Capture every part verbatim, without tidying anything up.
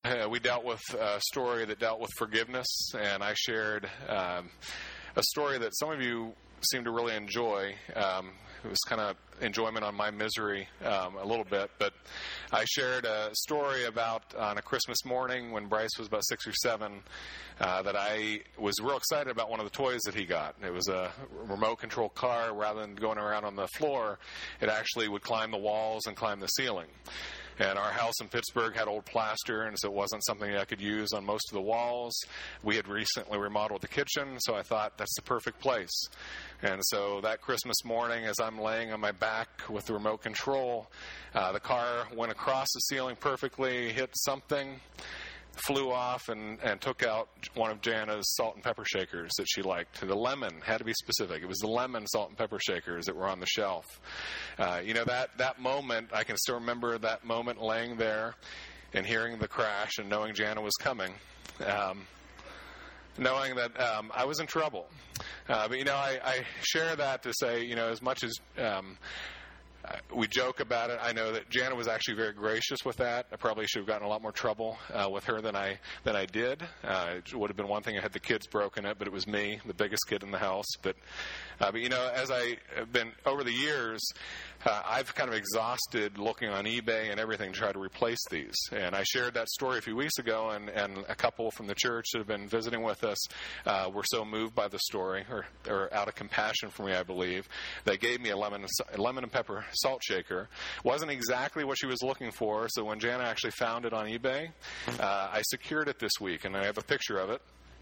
uh, we dealt with a story that dealt with forgiveness, and I shared um, a story that some of you seem to really enjoy. Um, it was kind of enjoyment on my misery um, a little bit, but I shared a story about on a Christmas morning when Bryce was about six or seven uh, that I was real excited about one of the toys that he got. It was a remote control car. Rather than going around on the floor, it actually would climb the walls and climb the ceiling. And our house in Pittsburgh had old plaster, and so it wasn't something I could use on most of the walls. We had recently remodeled the kitchen, so I thought that's the perfect place. And so that Christmas morning, as I'm laying on my back with the remote control, uh, the car went across the ceiling perfectly, hit something, flew off, and, and took out one of Jana's salt and pepper shakers that she liked. The lemon, had to be specific. It was the lemon salt and pepper shakers that were on the shelf. Uh, you know, that, that moment, I can still remember that moment laying there and hearing the crash and knowing Jana was coming. Um, knowing that um, I was in trouble. Uh, but, you know, I, I share that to say, you know, as much as um, Uh, we joke about it. I know that Jana was actually very gracious with that. I probably should have gotten a lot more trouble uh, with her than I than I did. Uh, it would have been one thing I had the kids broken it, but it was me, the biggest kid in the house. But, uh, but you know, as I have been over the years, uh, I've kind of exhausted looking on eBay and everything to try to replace these. And I shared that story a few weeks ago, and, and a couple from the church that have been visiting with us uh, were so moved by the story, or, or out of compassion for me, I believe, they gave me a lemon, a lemon and pepper salt shaker. Wasn't exactly what she was looking for, so when Jana actually found it on eBay, uh, I secured it this week, and I have a picture of it.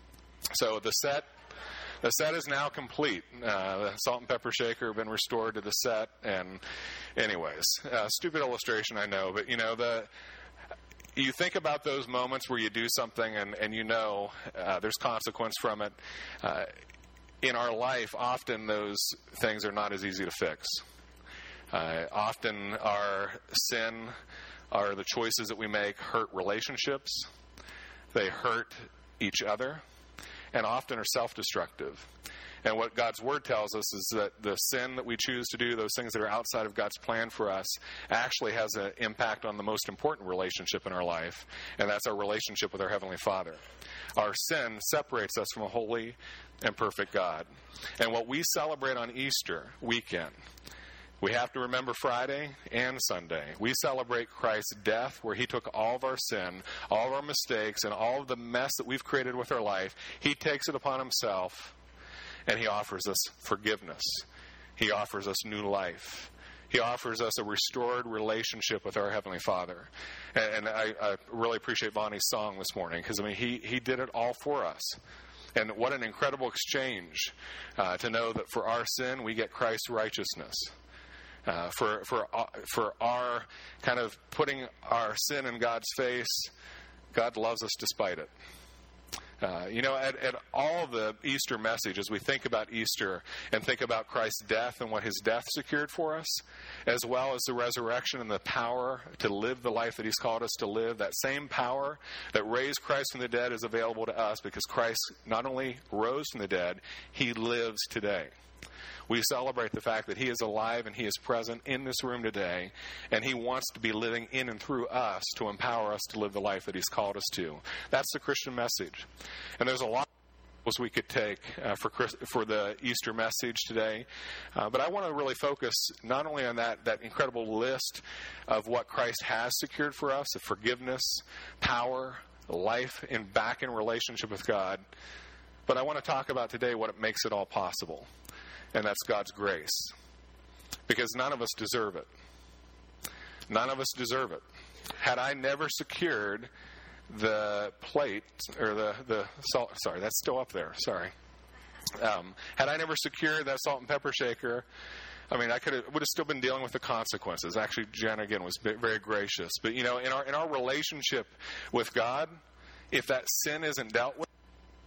So the set the set is now complete. Uh, the salt and pepper shaker have been restored to the set, and anyways, uh, stupid illustration, I know, but you know, the you think about those moments where you do something and, and you know uh, there's consequence from it. Uh, in our life, often those things are not as easy to fix. Uh, often our sin, or the choices that we make, hurt relationships. They hurt each other, and often are self-destructive. And what God's Word tells us is that the sin that we choose to do, those things that are outside of God's plan for us, actually has an impact on the most important relationship in our life, and that's our relationship with our Heavenly Father. Our sin separates us from a holy and perfect God. And what we celebrate on Easter weekend, we have to remember Friday and Sunday. We celebrate Christ's death, where He took all of our sin, all of our mistakes, and all of the mess that we've created with our life. He takes it upon Himself, and He offers us forgiveness. He offers us new life. He offers us a restored relationship with our Heavenly Father. And, and I, I really appreciate Bonnie's song this morning, because, I mean, he, he did it all for us. And what an incredible exchange uh, to know that for our sin, we get Christ's righteousness. Uh, for for uh, for our kind of putting our sin in God's face, God loves us despite it. Uh, you know, at, at all the Easter message, as we think about Easter and think about Christ's death and what His death secured for us, as well as the resurrection and the power to live the life that He's called us to live, that same power that raised Christ from the dead is available to us, because Christ not only rose from the dead, He lives today. We celebrate the fact that He is alive and He is present in this room today, and He wants to be living in and through us to empower us to live the life that He's called us to. That's the Christian message. And there's a lot of we could take uh, for Chris, for the Easter message today, uh, but I want to really focus not only on that, that incredible list of what Christ has secured for us, of forgiveness, power, life, and back in relationship with God, but I want to talk about today what makes it all possible. And that's God's grace. Because none of us deserve it. None of us deserve it. Had I never secured the plate, or the, the salt, sorry, that's still up there, sorry. Um, had I never secured that salt and pepper shaker, I mean, I could have, would have still been dealing with the consequences. Actually, Jen, again, was very gracious. But, you know, in our in our relationship with God, if that sin isn't dealt with,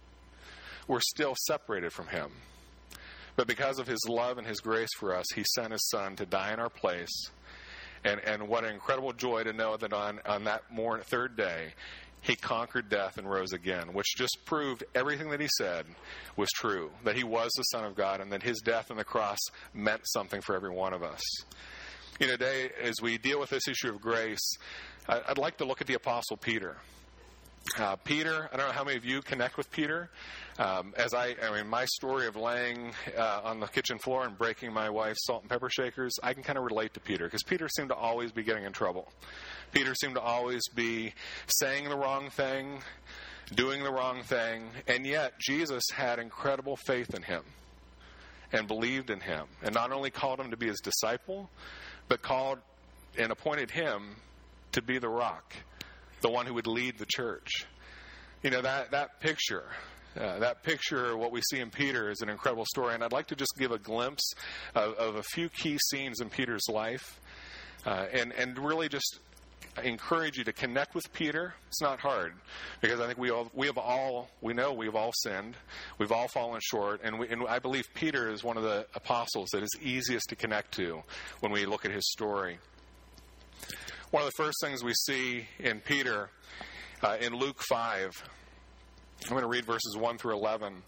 we're still separated from Him. But because of His love and His grace for us, He sent His Son to die in our place. And and what an incredible joy to know that on, on that morning, third day, He conquered death and rose again, which just proved everything that He said was true, that He was the Son of God, and that His death on the cross meant something for every one of us. You know, today, as we deal with this issue of grace, I'd like to look at the Apostle Peter. Uh, Peter, I don't know how many of you connect with Peter. Um, as I, I mean, my story of laying uh, on the kitchen floor and breaking my wife's salt and pepper shakers, I can kind of relate to Peter, because Peter seemed to always be getting in trouble. Peter seemed to always be saying the wrong thing, doing the wrong thing, and yet Jesus had incredible faith in him and believed in him, and not only called him to be his disciple, but called and appointed him to be the rock, the one who would lead the church. You know, that, that picture, uh, that picture, what we see in Peter is an incredible story. And I'd like to just give a glimpse of, of a few key scenes in Peter's life, uh, and, and really just encourage you to connect with Peter. It's not hard, because I think we all, we have all, we know we've all sinned. We've all fallen short. And, we, and I believe Peter is one of the apostles that is easiest to connect to when we look at his story. One of the first things we see in Peter, uh, in Luke five, I'm going to read verses one through eleven.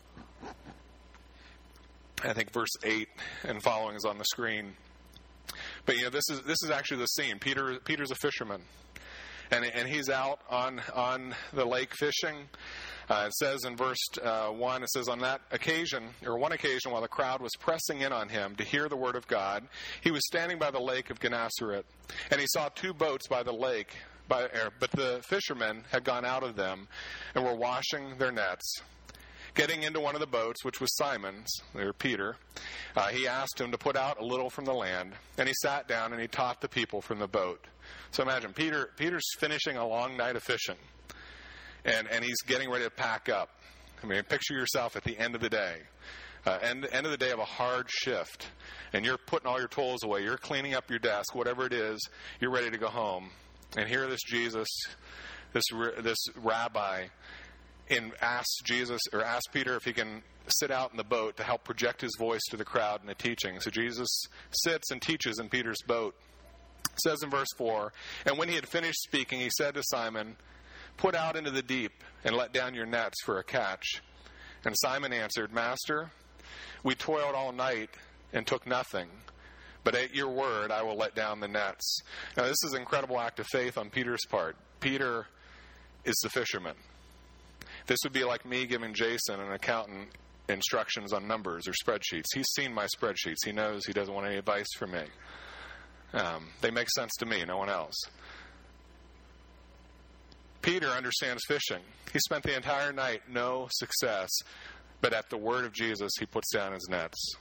I think verse eight and following is on the screen. But, you know, this is this is actually the scene. Peter Peter's a fisherman, and and he's out on on the lake fishing. Uh, it says in verse uh, one, it says, on that occasion, or one occasion, while the crowd was pressing in on him to hear the word of God, he was standing by the lake of Gennesaret, and he saw two boats by the lake, by, er, but the fishermen had gone out of them and were washing their nets. Getting into one of the boats, which was Simon's, or Peter, uh, he asked him to put out a little from the land, and he sat down and he taught the people from the boat. So imagine, Peter Peter's finishing a long night of fishing. And and he's getting ready to pack up. I mean, picture yourself at the end of the day. Uh, end, end of the day of a hard shift. And you're putting all your tools away. You're cleaning up your desk, whatever it is. You're ready to go home. And here this Jesus, this this rabbi, in asks Jesus, or asks Peter if he can sit out in the boat to help project his voice to the crowd in the teaching. So Jesus sits and teaches in Peter's boat. It says in verse four, and when he had finished speaking, he said to Simon, put out into the deep and let down your nets for a catch. And Simon answered, Master, we toiled all night and took nothing, but at your word I will let down the nets. Now this is an incredible act of faith on Peter's part. Peter is the fisherman. This would be like me giving Jason, an accountant, instructions on numbers or spreadsheets. He's seen my spreadsheets. He knows he doesn't want any advice from me. Um, they make sense to me, no one else. Peter understands fishing. He spent the entire night, no success, but at the word of Jesus, he puts down his nets.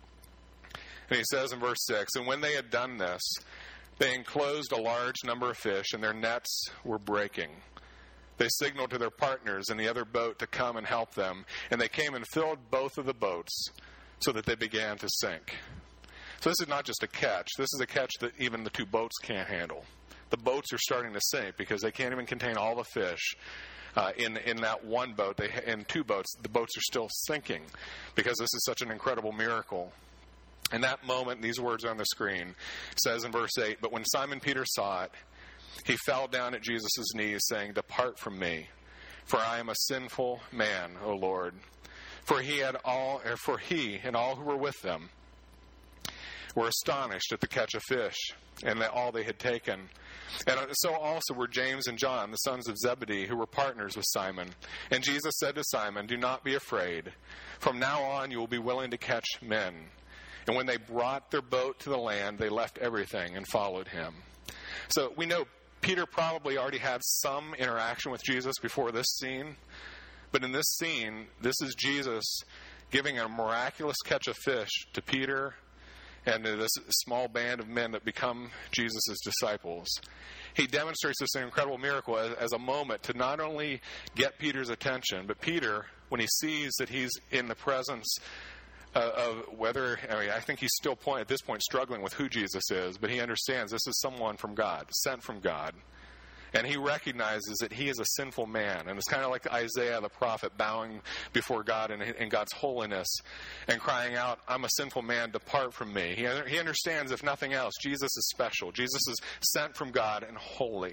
And he says in verse six, and when they had done this, they enclosed a large number of fish, and their nets were breaking. They signaled to their partners in the other boat to come and help them, and they came and filled both of the boats so that they began to sink. So this is not just a catch. This is a catch that even the two boats can't handle. The boats are starting to sink because they can't even contain all the fish uh, in in that one boat. They in two boats, the boats are still sinking because this is such an incredible miracle. In that moment, these words are on the screen. It says in verse eight, but when Simon Peter saw it, he fell down at Jesus' knees, saying, depart from me, for I am a sinful man, O Lord. For he had all, or for he and all who were with them were astonished at the catch of fish and at all they had taken. And so also were James and John, the sons of Zebedee, who were partners with Simon. And Jesus said to Simon, do not be afraid. From now on you will be willing to catch men. And when they brought their boat to the land, they left everything and followed him. So we know Peter probably already had some interaction with Jesus before this scene. But in this scene, this is Jesus giving a miraculous catch of fish to Peter and to this small band of men that become Jesus' disciples. He demonstrates this incredible miracle as, as a moment to not only get Peter's attention, but Peter, when he sees that he's in the presence uh, of whether, I mean, I think he's still point, at this point struggling with who Jesus is, but he understands this is someone from God, sent from God. And he recognizes that he is a sinful man. And it's kind of like Isaiah the prophet bowing before God in, in God's holiness and crying out, I'm a sinful man, depart from me. He, he understands, if nothing else, Jesus is special. Jesus is sent from God and holy.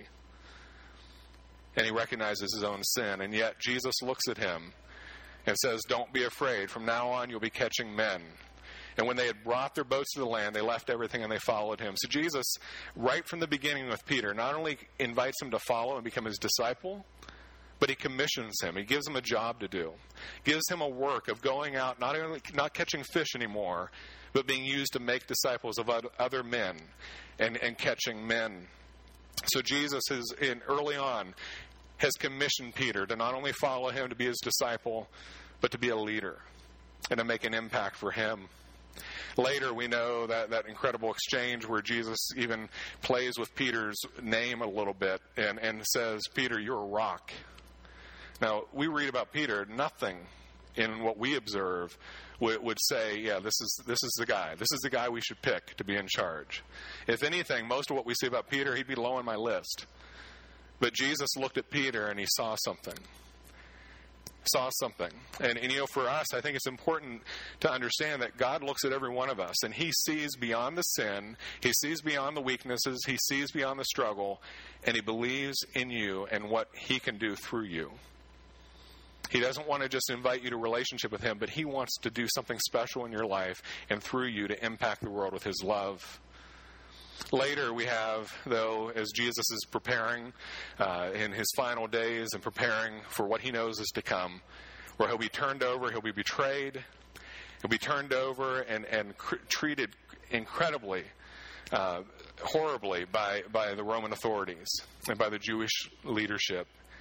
And he recognizes his own sin. And yet Jesus looks at him and says, don't be afraid. From now on you'll be catching men. And when they had brought their boats to the land, they left everything and they followed him. So Jesus, right from the beginning with Peter, not only invites him to follow and become his disciple, But he commissions him. He gives him a job to do. Gives him a work of going out, not only not catching fish anymore, but being used to make disciples of other men and, and catching men. So Jesus is in early on has commissioned Peter to not only follow him to be his disciple, but to be a leader and to make an impact for him. Later, we know that, that incredible exchange where Jesus even plays with Peter's name a little bit and, and says, Peter, you're a rock. Now, we read about Peter, nothing in what we observe would, would say, yeah, this is this is the guy. This is the guy we should pick to be in charge. If anything, most of what we see about Peter, he'd be low on my list. But Jesus looked at Peter and he saw something. Saw something. And, and, you know, for us, I think it's important to understand that God looks at every one of us and he sees beyond the sin, he sees beyond the weaknesses, he sees beyond the struggle, and he believes in you and what he can do through you. He doesn't want to just invite you to a relationship with him, but he wants to do something special in your life and through you to impact the world with his love. Later we have, though, as Jesus is preparing uh, in his final days and preparing for what he knows is to come, where he'll be turned over, he'll be betrayed, he'll be turned over and, and cr- treated incredibly, uh, horribly by, by the Roman authorities and by the Jewish leadership.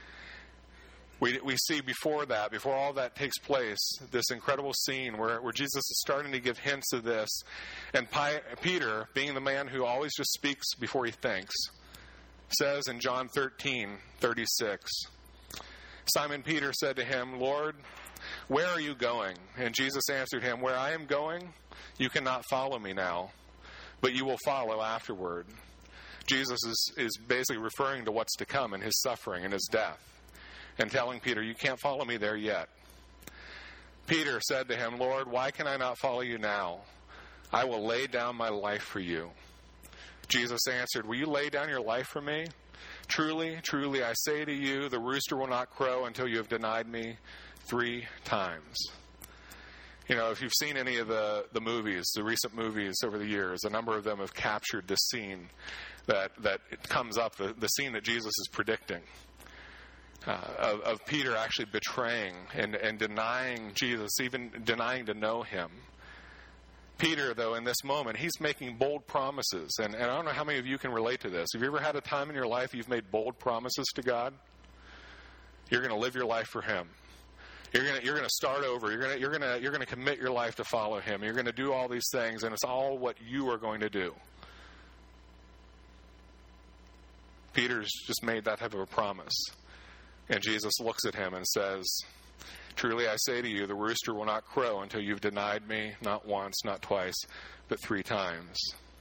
We we see before that, before all that takes place, this incredible scene where, where Jesus is starting to give hints of this. And Pi, Peter, being the man who always just speaks before he thinks, says in John thirteen thirty-six, Simon Peter said to him, Lord, where are you going? And Jesus answered him, where I am going, you cannot follow me now, but you will follow afterward. Jesus is, is basically referring to what's to come in his suffering and his death, and telling Peter, you can't follow me there yet. Peter said to him, Lord, why can I not follow you now? I will lay down my life for you. Jesus answered, will you lay down your life for me? Truly, truly, I say to you, the rooster will not crow until you have denied me three times. You know, if you've seen any of the, the movies, the recent movies over the years, a number of them have captured this scene that, that it comes up, the, the scene that Jesus is predicting. Uh, of, of Peter actually betraying and, and denying Jesus, even denying to know him. Peter, though, in this moment, he's making bold promises. And, and I don't know how many of you can relate to this. Have you ever had a time in your life you've made bold promises to God? You're going to live your life for him. You're going to you're going to start over. You're going to you're going to you're going to commit your life to follow him. You're going to do all these things, and it's all what you are going to do. Peter's just made that type of a promise. And Jesus looks at him and says, truly I say to you, the rooster will not crow until you've denied me, not once, not twice, but three times.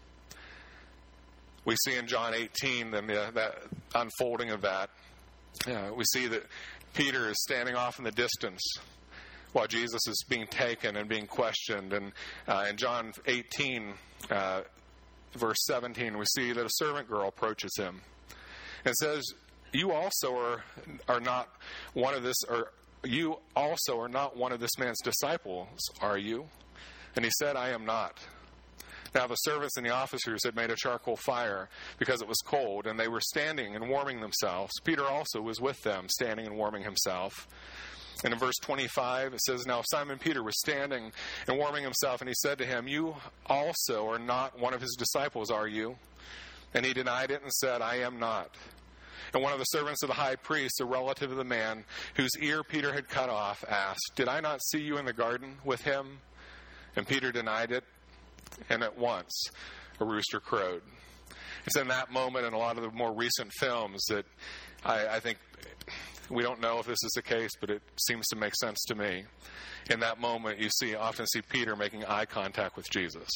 We see in John eighteen, then the, that unfolding of that. Uh, we see that Peter is standing off in the distance while Jesus is being taken and being questioned. And uh, in John eighteen, uh, verse seventeen, we see that a servant girl approaches him and says, You also are are not one of this, or you also are not one of this man's disciples, are you? And he said, I am not. Now the servants and the officers had made a charcoal fire because it was cold, and they were standing and warming themselves. Peter also was with them, standing and warming himself. And in verse twenty-five, it says, Now Simon Peter was standing and warming himself, and he said to him, You also are not one of his disciples, are you? And he denied it and said, I am not. And one of the servants of the high priest, a relative of the man whose ear Peter had cut off, asked, Did I not see you in the garden with him? And Peter denied it, and at once a rooster crowed. It's in that moment in a lot of the more recent films that I, I think, we don't know if this is the case, but it seems to make sense to me. In that moment, you see often see Peter making eye contact with Jesus.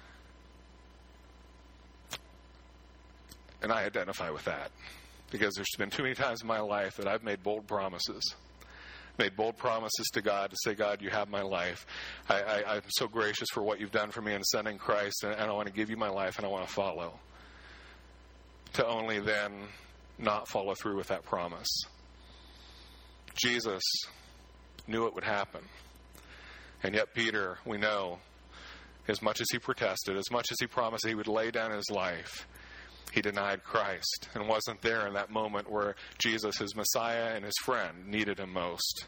And I identify with that. Because there's been too many times in my life that I've made bold promises. Made bold promises to God to say, God, you have my life. I, I, I'm so gracious for what you've done for me in sending Christ, and, and I want to give you my life, and I want to follow. To only then not follow through with that promise. Jesus knew it would happen. And yet Peter, we know, as much as he protested, as much as he promised he would lay down his life, he denied Christ and wasn't there in that moment where Jesus, his Messiah and his friend, needed him most.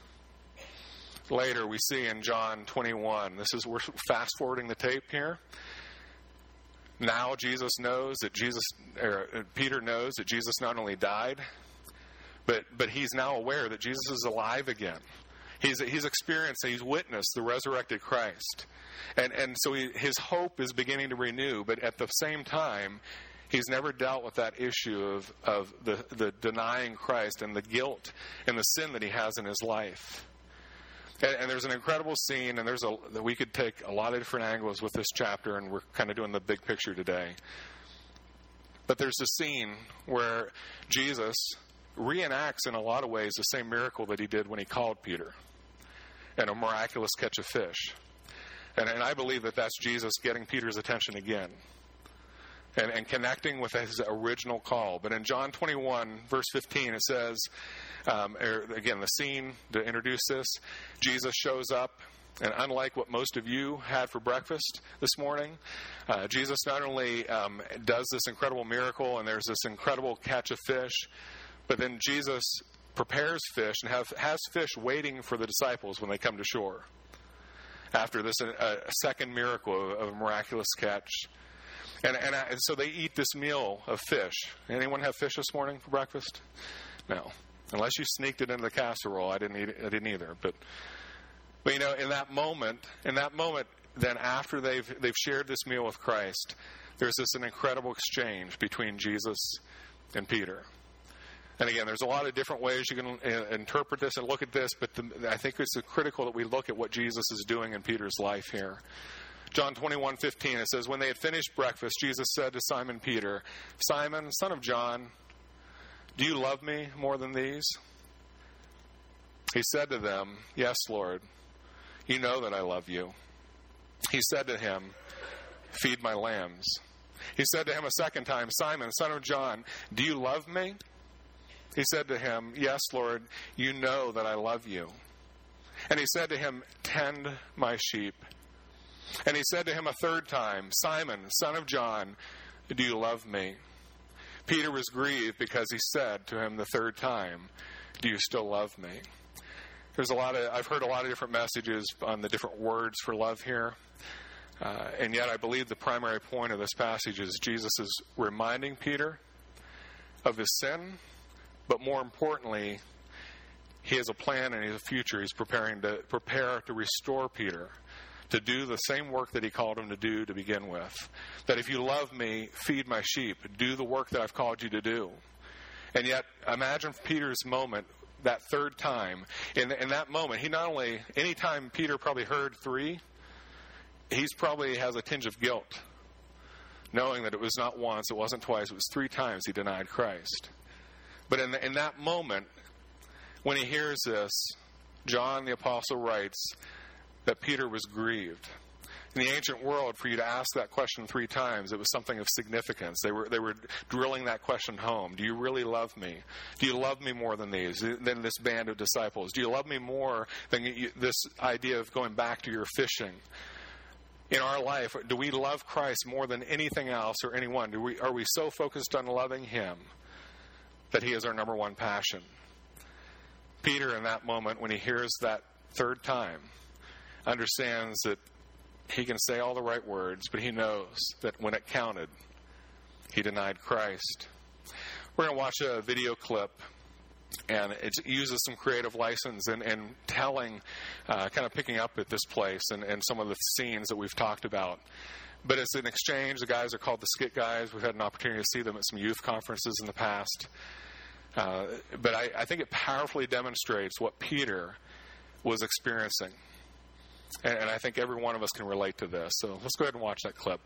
Later, we see in John twenty-one, this is, we're fast forwarding the tape here. Now Jesus knows that Jesus, or Peter knows that Jesus not only died, but but he's now aware that Jesus is alive again. He's he's experienced, he's witnessed the resurrected Christ, and and so he, his hope is beginning to renew. But at the same time, he's never dealt with that issue of of the the denying Christ and the guilt and the sin that he has in his life. And, and there's an incredible scene, and there's a we could take a lot of different angles with this chapter, and we're kind of doing the big picture today. But there's a scene where Jesus reenacts in a lot of ways the same miracle that he did when he called Peter, and a miraculous catch of fish. And, and I believe that that's Jesus getting Peter's attention again, and, and connecting with his original call. But in John twenty-one, verse fifteen, it says, um, er, again, the scene to introduce this, Jesus shows up, and unlike what most of you had for breakfast this morning, uh, Jesus not only um, does this incredible miracle, and there's this incredible catch of fish, but then Jesus prepares fish and have, has fish waiting for the disciples when they come to shore. After this, a, a second miracle of a miraculous catch. And, and, and so they eat this meal of fish. Anyone have fish this morning for breakfast? No. Unless you sneaked it into the casserole, I didn't eat it, I didn't either. But, but you know, in that moment, in that moment, then after they've they've shared this meal with Christ, there's this an incredible exchange between Jesus and Peter. And again, there's a lot of different ways you can uh, interpret this and look at this, but the, I think it's critical that we look at what Jesus is doing in Peter's life here. John twenty-one fifteen, it says, when they had finished breakfast, Jesus said to Simon Peter, Simon, son of John, do you love me more than these? He said to them, yes, Lord, you know that I love you. He said to him, feed my lambs. He said to him a second time, Simon, son of John, do you love me? He said to him, yes, Lord, you know that I love you. And he said to him, tend my sheep. And he said to him a third time, Simon, son of John, do you love me? Peter was grieved because he said to him the third time, do you still love me? There's a lot of, I've heard a lot of different messages on the different words for love here. Uh, and yet I believe the primary point of this passage is Jesus is reminding Peter of his sin, but more importantly, he has a plan and he has a future. He's preparing to prepare to restore Peter, to do the same work that he called him to do to begin with. That if you love me, feed my sheep, do the work that I've called you to do. And yet, imagine Peter's moment, that third time. In, in that moment, he not only, any time Peter probably heard three, he's probably has a tinge of guilt, knowing that it was not once, it wasn't twice, it was three times he denied Christ. But in, the, in that moment, when he hears this, John the Apostle writes that Peter was grieved. In the ancient world, for you to ask that question three times, it was something of significance. They were they were drilling that question home. Do you really love me? Do you love me more than these, than this band of disciples? Do you love me more than you, this idea of going back to your fishing? In our life, do we love Christ more than anything else or anyone? Do we, are we so focused on loving him that he is our number one passion? Peter, in that moment, when he hears that third time, understands that he can say all the right words, but he knows that when it counted, he denied Christ. We're going to watch a video clip, and it uses some creative license in, in telling, uh, kind of picking up at this place and, and some of the scenes that we've talked about. But it's an exchange. The guys are called the Skit Guys. We've had an opportunity to see them at some youth conferences in the past. Uh, but I, I think it powerfully demonstrates what Peter was experiencing. And, and I think every one of us can relate to this. So let's go ahead and watch that clip.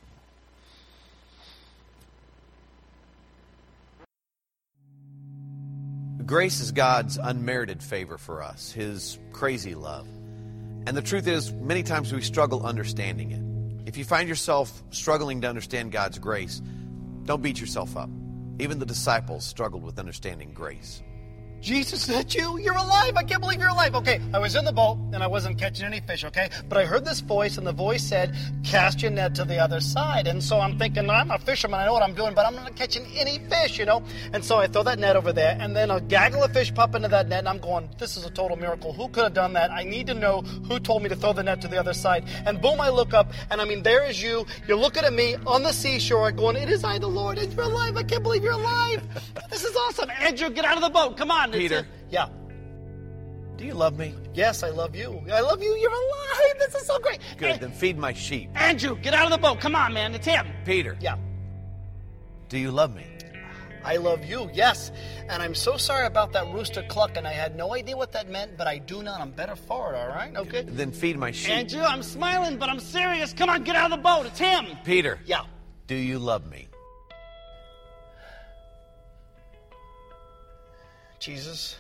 Grace is God's unmerited favor for us, his crazy love. And the truth is, many times we struggle understanding it. If you find yourself struggling to understand God's grace, don't beat yourself up. Even the disciples struggled with understanding grace. Jesus, is that you? You're alive. I can't believe you're alive. Okay, I was in the boat and I wasn't catching any fish, okay? But I heard this voice and the voice said, cast your net to the other side. And so I'm thinking, I'm a fisherman. I know what I'm doing, but I'm not catching any fish, you know? And so I throw that net over there and then a gaggle of fish pop into that net and I'm going, this is a total miracle. Who could have done that? I need to know who told me to throw the net to the other side. And boom, I look up and I mean, there is you. You're looking at me on the seashore going, it is I, the Lord, and you're alive. I can't believe you're alive. This is awesome. Andrew, get out of the boat. Come on. Peter. Yeah. Do you love me? Yes, I love you. I love you. You're alive. This is so great. Good, And- then feed my sheep. Andrew, get out of the boat. Come on, man. It's him. Peter. Yeah. Do you love me? I love you, yes. And I'm so sorry about that rooster clucking. I had no idea what that meant, but I do now. I'm better for it, all right? Okay? Then feed my sheep. Andrew, I'm smiling, but I'm serious. Come on, get out of the boat. It's him. Peter. Yeah. Do you love me? Jesus,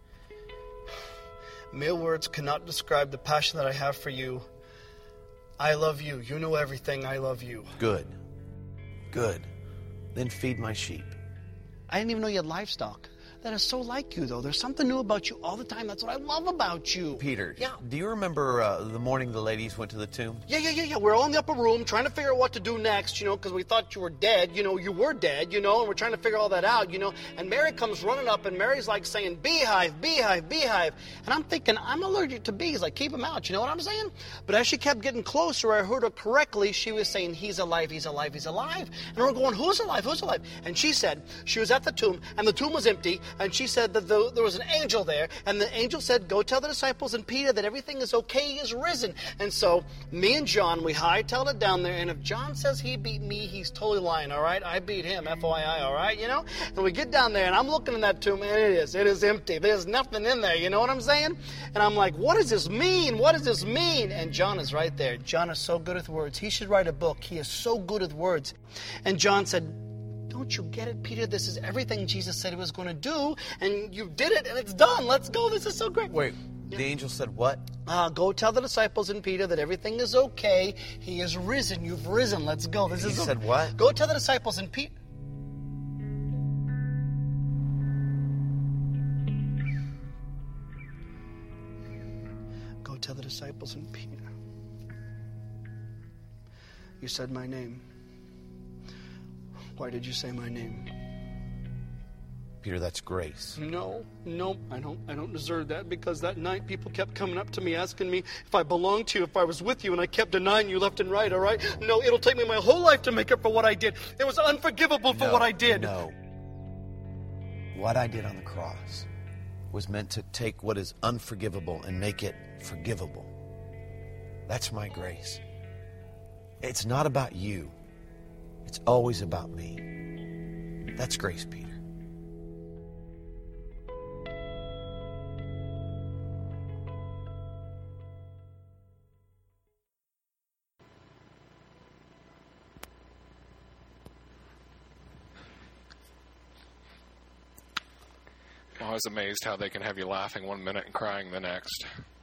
mere words cannot describe the passion that I have for you. I love you. You know everything. I love you. Good. Good. Then feed my sheep. I didn't even know you had livestock. That is so like you, though. There's something new about you all the time. That's what I love about you. Peter. Yeah. Do you remember uh, the morning the ladies went to the tomb? Yeah, yeah, yeah, yeah. We're all in the upper room trying to figure out what to do next, you know, because we thought you were dead. You know, you were dead, you know, and we're trying to figure all that out, you know. And Mary comes running up, and Mary's like saying, beehive, beehive, beehive. And I'm thinking, I'm allergic to bees. Like, keep them out, you know what I'm saying? But as she kept getting closer, I heard her correctly. She was saying, he's alive, he's alive, he's alive. And we're going, who's alive, who's alive? And she said, she was at the tomb, and the tomb was empty, and she said that the, there was an angel there, and the angel said, go tell the disciples and Peter that everything is okay, he is risen. And so me and John, we hightailed it down there, and if John says he beat me, he's totally lying, all right? I beat him, F O I I, all right, you know? And we get down there, and I'm looking in that tomb, and it is, it is empty. There's nothing in there, you know what I'm saying? And I'm like, what does this mean? What does this mean? And John is right there. John is so good with words. He should write a book. He is so good with words. And John said, don't you get it, Peter? This is everything Jesus said he was going to do, and you did it, and it's done. Let's go. This is so great. Wait, yeah. The angel said what? Uh, go tell the disciples and Peter that everything is okay. He is risen. You've risen. Let's go. This he is said what? Go tell the disciples and Peter. Go tell the disciples and Peter. You said my name. Why did you say my name? Peter, that's grace. No, no, I don't I don't deserve that, because that night people kept coming up to me asking me if I belonged to you, if I was with you, and I kept denying you left and right, all right? No, it'll take me my whole life to make up for what I did. It was unforgivable for no, what I did. No. What I did on the cross was meant to take what is unforgivable and make it forgivable. That's my grace. It's not about you. It's always about me. That's grace, Peter. I was amazed how they can have you laughing one minute and crying the next.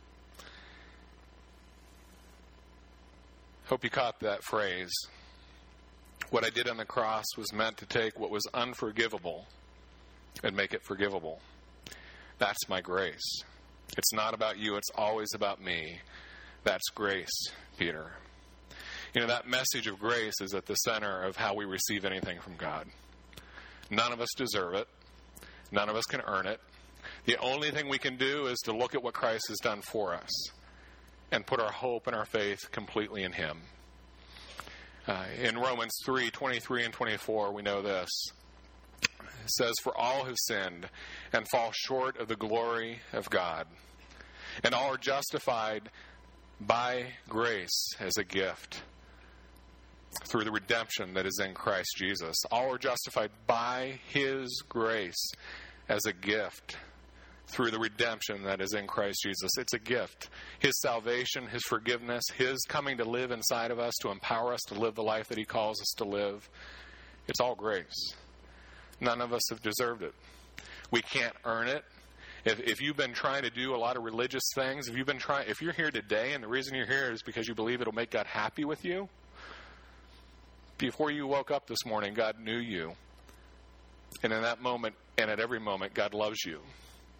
Hope you caught that phrase. What I did on the cross was meant to take what was unforgivable and make it forgivable. That's my grace. It's not about you, it's always about me. That's grace, Peter. You know, that message of grace is at the center of how we receive anything from God. None of us deserve it. None of us can earn it. The only thing we can do is to look at what Christ has done for us and put our hope and our faith completely in Him. Uh, in Romans three, twenty-three and twenty-four, we know this. It says, for all have sinned and fall short of the glory of God, and all are justified by grace as a gift through the redemption that is in Christ Jesus. All are justified by His grace as a gift through the redemption that is in Christ Jesus. It's a gift. His salvation, His forgiveness, His coming to live inside of us to empower us to live the life that He calls us to live. It's all grace. None of us have deserved it. We can't earn it. If, if you've been trying to do a lot of religious things, if you've been trying, if you're here today and the reason you're here is because you believe it'll make God happy with you, before you woke up this morning, God knew you. And in that moment, and at every moment, God loves you.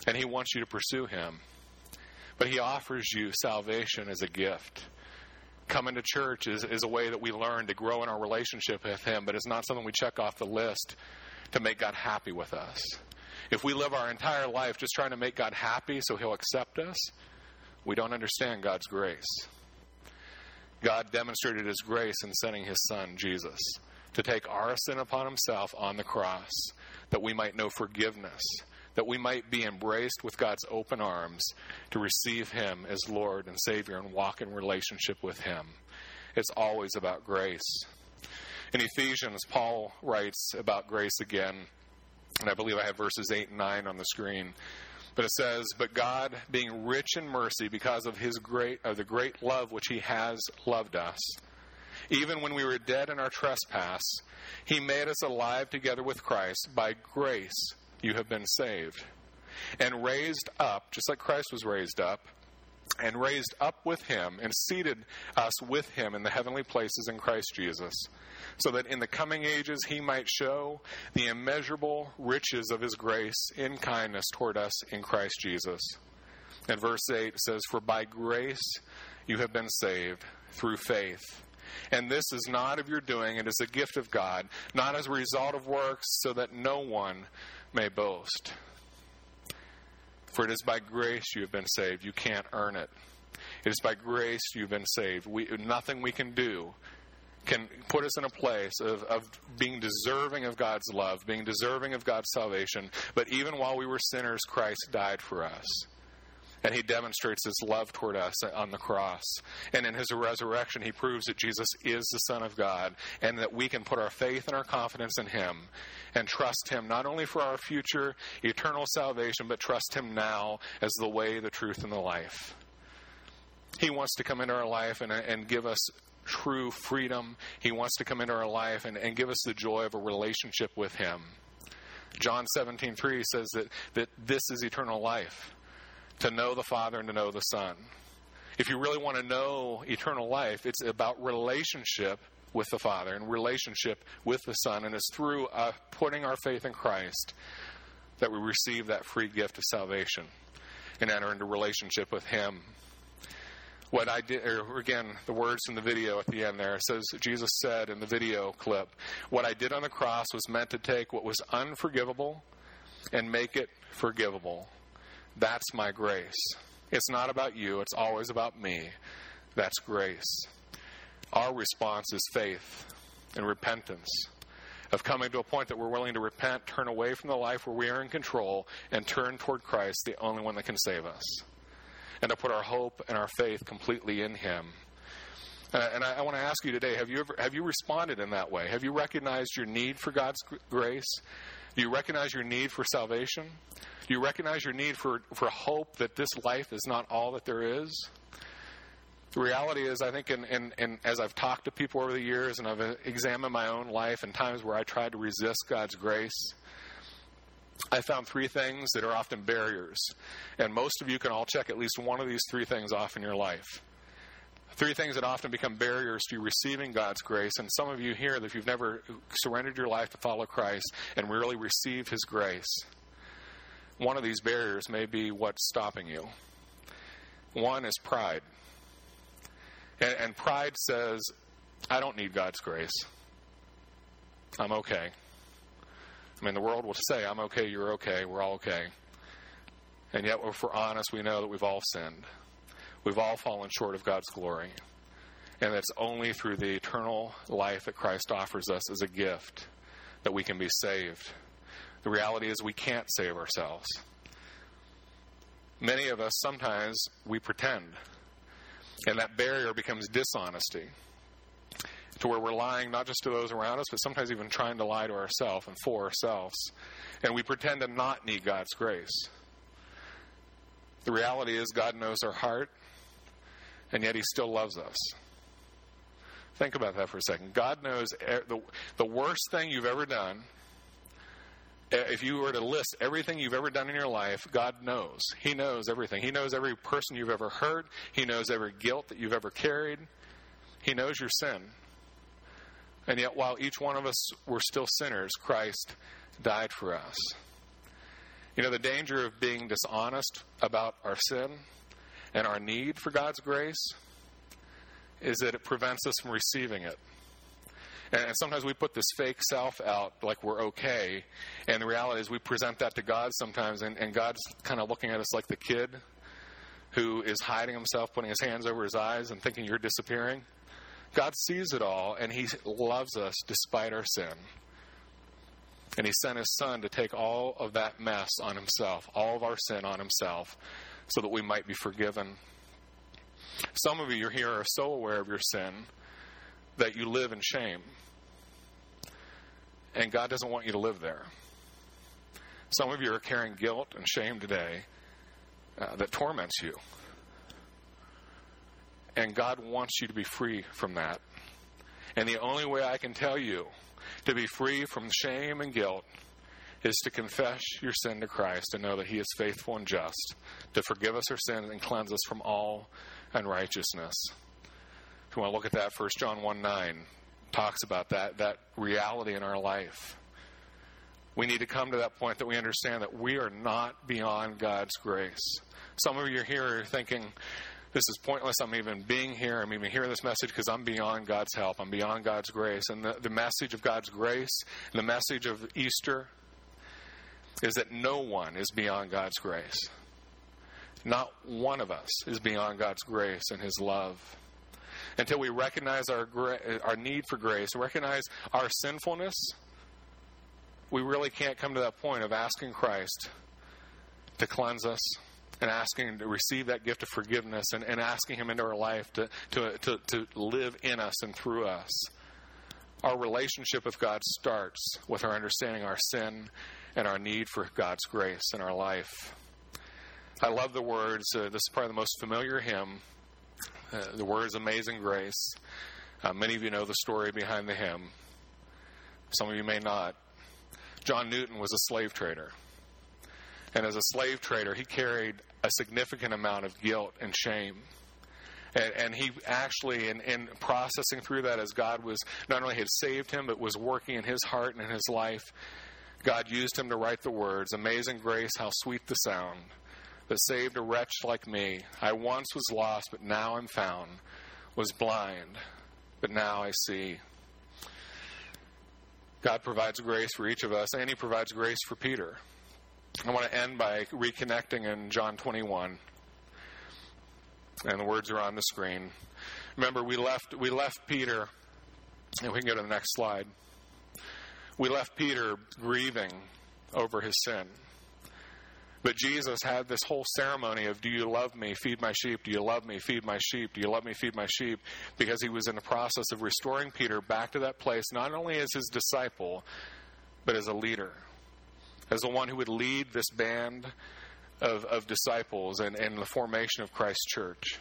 and he wants you to pursue him. But he offers you salvation as a gift. Coming to church is, is a way that we learn to grow in our relationship with him, but it's not something we check off the list to make God happy with us. If we live our entire life just trying to make God happy so he'll accept us, we don't understand God's grace. God demonstrated his grace in sending his son, Jesus, to take our sin upon himself on the cross, that we might know forgiveness, that we might be embraced with God's open arms to receive him as Lord and Savior and walk in relationship with him. It's always about grace. In Ephesians, Paul writes about grace again, and I believe I have verses eight and nine on the screen. But it says, "But God, being rich in mercy because of his great of the great love which he has loved us, even when we were dead in our trespass, he made us alive together with Christ. By grace you have been saved, and raised up, just like Christ was raised up, and raised up with him, and seated us with him in the heavenly places in Christ Jesus, so that in the coming ages he might show the immeasurable riches of his grace in kindness toward us in Christ Jesus." And verse eight says, "For by grace you have been saved through faith. And this is not of your doing, it is a gift of God, not as a result of works, so that no one may boast. For it is by grace you have been saved. You can't earn it. It is by grace you've been saved. We, nothing we can do can put us in a place of, of being deserving of God's love, being deserving of God's salvation. But even while we were sinners, Christ died for us. And he demonstrates his love toward us on the cross. And in his resurrection, he proves that Jesus is the Son of God, and that we can put our faith and our confidence in him and trust him not only for our future eternal salvation, but trust him now as the way, the truth, and the life. He wants to come into our life and, and give us true freedom. He wants to come into our life and, and give us the joy of a relationship with him. John seventeen three says that, that this is eternal life, to know the Father and to know the Son. If you really want to know eternal life, it's about relationship with the Father and relationship with the Son. And it's through uh, putting our faith in Christ that we receive that free gift of salvation and enter into relationship with him. What I did, or again, the words in the video at the end there, it says, Jesus said in the video clip, "What I did on the cross was meant to take what was unforgivable and make it forgivable. That's my grace. It's not about you. It's always about me. That's grace." Our response is faith and repentance, of coming to a point that we're willing to repent, turn away from the life where we are in control, and turn toward Christ, the only one that can save us, and to put our hope and our faith completely in him. Uh, and I, I want to ask you today, have you ever have you responded in that way? Have you recognized your need for God's grace? Do you recognize your need for salvation? Do you recognize your need for, for hope that this life is not all that there is? The reality is, I think, in, in, in, as I've talked to people over the years and I've examined my own life and times where I tried to resist God's grace, I found three things that are often barriers. And most of you can all check at least one of these three things off in your life. Three things that often become barriers to you receiving God's grace. And some of you here, that if you've never surrendered your life to follow Christ and really received his grace, one of these barriers may be what's stopping you. One is pride. And, and pride says, I don't need God's grace. I'm okay. I mean, the world will say, I'm okay, you're okay, we're all okay. And yet, if we're honest, we know that we've all sinned. We've all fallen short of God's glory. And it's only through the eternal life that Christ offers us as a gift that we can be saved. The reality is we can't save ourselves. Many of us, sometimes, we pretend. And that barrier becomes dishonesty, to where we're lying not just to those around us, but sometimes even trying to lie to ourselves and for ourselves. And we pretend to not need God's grace. The reality is God knows our heart, and yet he still loves us. Think about that for a second. God knows the, the worst thing you've ever done. If you were to list everything you've ever done in your life, God knows. He knows everything. He knows every person you've ever hurt. He knows every guilt that you've ever carried. He knows your sin. And yet, while each one of us were still sinners, Christ died for us. You know, the danger of being dishonest about our sin and our need for God's grace is that it prevents us from receiving it. And sometimes we put this fake self out like we're okay, and the reality is we present that to God sometimes, and, and God's kind of looking at us like the kid who is hiding himself, putting his hands over his eyes and thinking you're disappearing. God sees it all, and he loves us despite our sin. And he sent his son to take all of that mess on himself, all of our sin on himself, so that we might be forgiven. Some of you here are so aware of your sin that you live in shame. And God doesn't want you to live there. Some of you are carrying guilt and shame today uh, that torments you. And God wants you to be free from that. And the only way I can tell you to be free from shame and guilt is to confess your sin to Christ and know that he is faithful and just to forgive us our sins and cleanse us from all unrighteousness. If you want to look at that, First John one nine talks about that, that reality in our life. We need to come to that point that we understand that we are not beyond God's grace. Some of you here are thinking, this is pointless. I'm even being here. I'm even hearing this message because I'm beyond God's help. I'm beyond God's grace. And the, the message of God's grace, and the message of Easter, is that no one is beyond God's grace. Not one of us is beyond God's grace and his love. Until we recognize our our need for grace, recognize our sinfulness, we really can't come to that point of asking Christ to cleanse us and asking him to receive that gift of forgiveness and, and asking him into our life to, to, to, to live in us and through us. Our relationship with God starts with our understanding our sin and our need for God's grace in our life. I love the words. Uh, this is probably the most familiar hymn. Uh, the words Amazing Grace. Uh, many of you know the story behind the hymn. Some of you may not. John Newton was a slave trader. And as a slave trader, he carried a significant amount of guilt and shame. And, and he actually, in, in processing through that, as God was not only had saved him, but was working in his heart and in his life, God used him to write the words, Amazing grace, how sweet the sound that saved a wretch like me. I once was lost, but now I'm found. Was blind, but now I see. God provides grace for each of us, and he provides grace for Peter. I want to end by reconnecting in John twenty-one. And the words are on the screen. Remember, we left we left Peter, and we can go to the next slide. We left Peter grieving over his sin. But Jesus had this whole ceremony of, do you love me, feed my sheep? Do you love me, feed my sheep? Do you love me, feed my sheep? Because he was in the process of restoring Peter back to that place, not only as his disciple, but as a leader, as the one who would lead this band of, of disciples and, and the formation of Christ's church.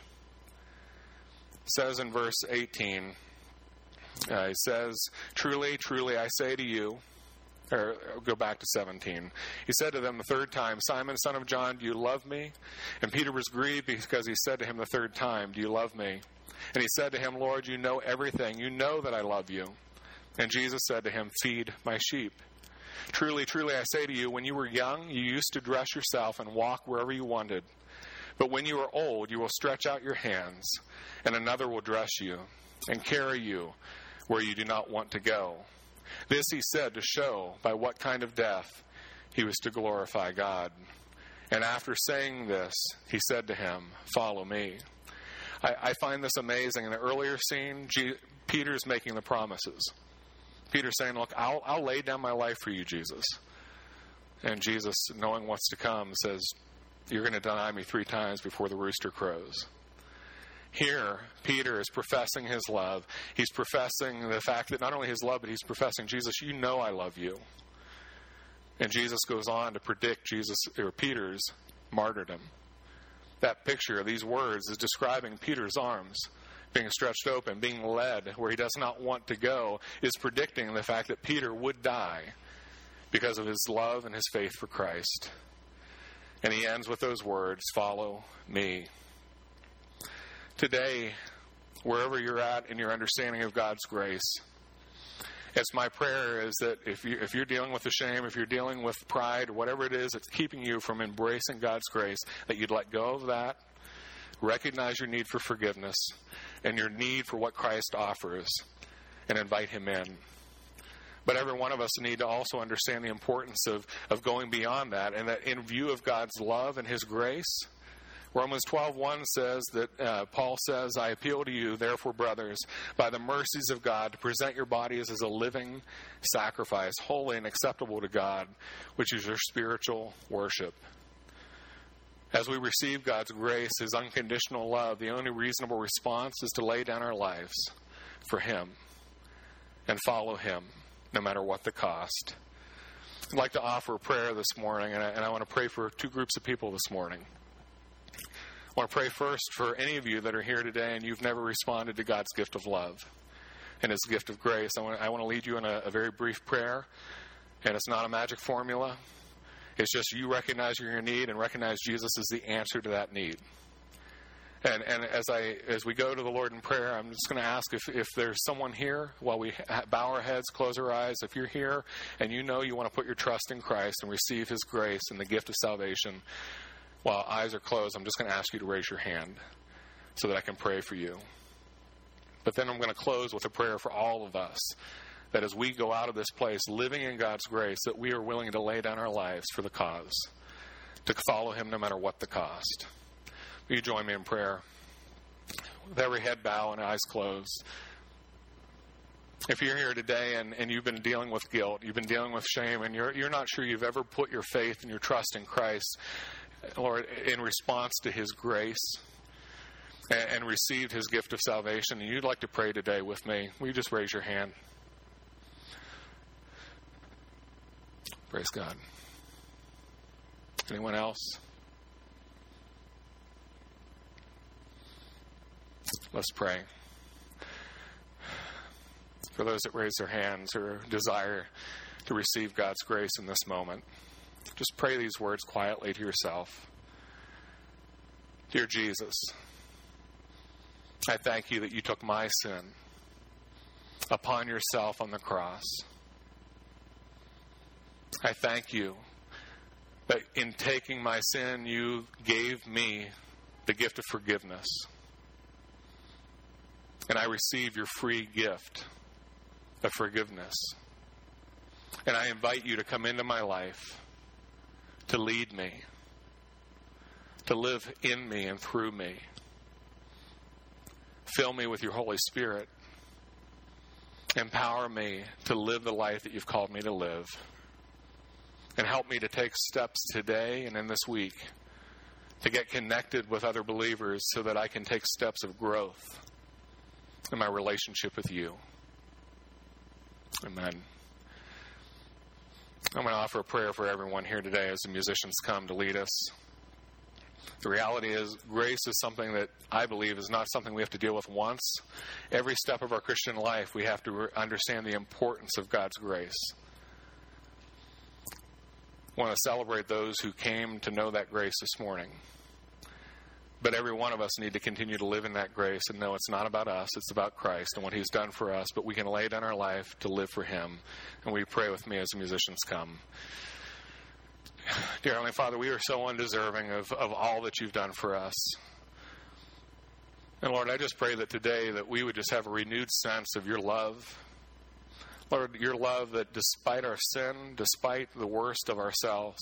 It says in verse eighteen, uh, it says, Truly, truly, I say to you, or go back to seventeen. He said to them the third time, Simon, son of John, do you love me? And Peter was grieved because he said to him the third time, do you love me? And he said to him, Lord, you know everything. You know that I love you. And Jesus said to him, feed my sheep. Truly, truly, I say to you, when you were young, you used to dress yourself and walk wherever you wanted. But when you are old, you will stretch out your hands, and another will dress you and carry you where you do not want to go. This he said to show by what kind of death he was to glorify God. And after saying this, he said to him, follow me. I, I find this amazing. In the earlier scene, G- Peter's making the promises. Peter's saying, look, I'll, I'll lay down my life for you, Jesus. And Jesus, knowing what's to come, says, you're going to deny me three times before the rooster crows. Here, Peter is professing his love. He's professing the fact that not only his love, but he's professing, Jesus, you know I love you. And Jesus goes on to predict Jesus or Peter's martyrdom. That picture, these words, is describing Peter's arms being stretched open, being led where he does not want to go, is predicting the fact that Peter would die because of his love and his faith for Christ. And he ends with those words, follow me. Today, wherever you're at in your understanding of God's grace, It's my prayer is that if, you, if you're dealing with the shame, if you're dealing with pride, or whatever it is that's keeping you from embracing God's grace, that you'd let go of that, recognize your need for forgiveness and your need for what Christ offers, and invite him in. But every one of us need to also understand the importance of, of going beyond that, and that in view of God's love and his grace, Romans twelve one says that uh, Paul says, I appeal to you, therefore, brothers, by the mercies of God, to present your bodies as a living sacrifice, holy and acceptable to God, which is your spiritual worship. As we receive God's grace, his unconditional love, the only reasonable response is to lay down our lives for him and follow him, no matter what the cost. I'd like to offer a prayer this morning, and I, and I want to pray for two groups of people this morning. I want to pray first for any of you that are here today and you've never responded to God's gift of love and his gift of grace. I want, I want to lead you in a, a very brief prayer, and it's not a magic formula. It's just you recognize your need and recognize Jesus is the answer to that need. And and as I as we go to the Lord in prayer, I'm just going to ask if, if there's someone here, while we bow our heads, close our eyes, if you're here and you know you want to put your trust in Christ and receive his grace and the gift of salvation, while eyes are closed, I'm just going to ask you to raise your hand so that I can pray for you. But then I'm going to close with a prayer for all of us, that as we go out of this place living in God's grace, that we are willing to lay down our lives for the cause, to follow him no matter what the cost. Will you join me in prayer? With every head bowed and eyes closed. If you're here today and, and you've been dealing with guilt, you've been dealing with shame, and you're you're not sure you've ever put your faith and your trust in Christ, Lord, in response to his grace, and, and received his gift of salvation, and you'd like to pray today with me, will you just raise your hand? Praise God. Anyone else? Let's pray. For those that raise their hands or desire to receive God's grace in this moment, just pray these words quietly to yourself. Dear Jesus, I thank you that you took my sin upon yourself on the cross. I thank you that in taking my sin, you gave me the gift of forgiveness. And I receive your free gift of forgiveness. And I invite you to come into my life, to lead me, to live in me and through me. Fill me with your Holy Spirit. Empower me to live the life that you've called me to live. And help me to take steps today and in this week to get connected with other believers so that I can take steps of growth in my relationship with you. Amen. I'm going to offer a prayer for everyone here today as the musicians come to lead us. The reality is, grace is something that I believe is not something we have to deal with once. Every step of our Christian life, we have to re- understand the importance of God's grace. I want to celebrate those who came to know that grace this morning. But every one of us need to continue to live in that grace and know it's not about us, it's about Christ and what he's done for us, but we can lay down our life to live for him. And we pray with me as the musicians come. Dear Heavenly Father, we are so undeserving of, of all that you've done for us. And Lord, I just pray that today that we would just have a renewed sense of your love. Lord, your love that despite our sin, despite the worst of ourselves,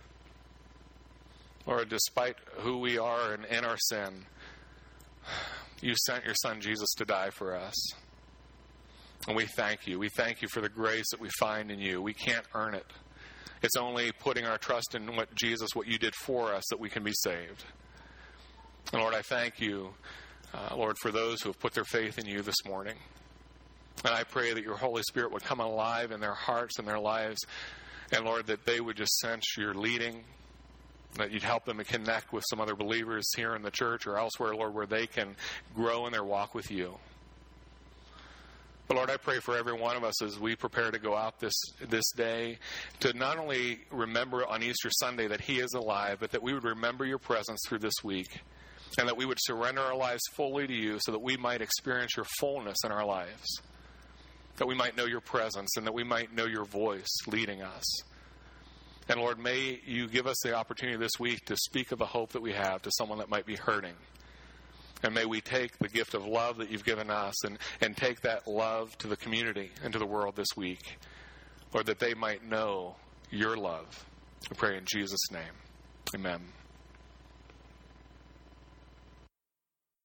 Lord, despite who we are and in our sin, you sent your Son Jesus to die for us. And we thank you. We thank you for the grace that we find in you. We can't earn it. It's only putting our trust in what Jesus, what you did for us, that we can be saved. And Lord, I thank you, uh, Lord, for those who have put their faith in you this morning. And I pray that your Holy Spirit would come alive in their hearts and their lives. And Lord, that they would just sense your leading, that you'd help them to connect with some other believers here in the church or elsewhere, Lord, where they can grow in their walk with you. But Lord, I pray for every one of us as we prepare to go out this this day to not only remember on Easter Sunday that he is alive, but that we would remember your presence through this week, and that we would surrender our lives fully to you so that we might experience your fullness in our lives. that we might know your presence and that we might know your voice leading us. And Lord, may you give us the opportunity this week to speak of the hope that we have to someone that might be hurting. And may we take the gift of love that you've given us and, and take that love to the community and to the world this week. Lord, that they might know your love. We pray in Jesus' name. Amen.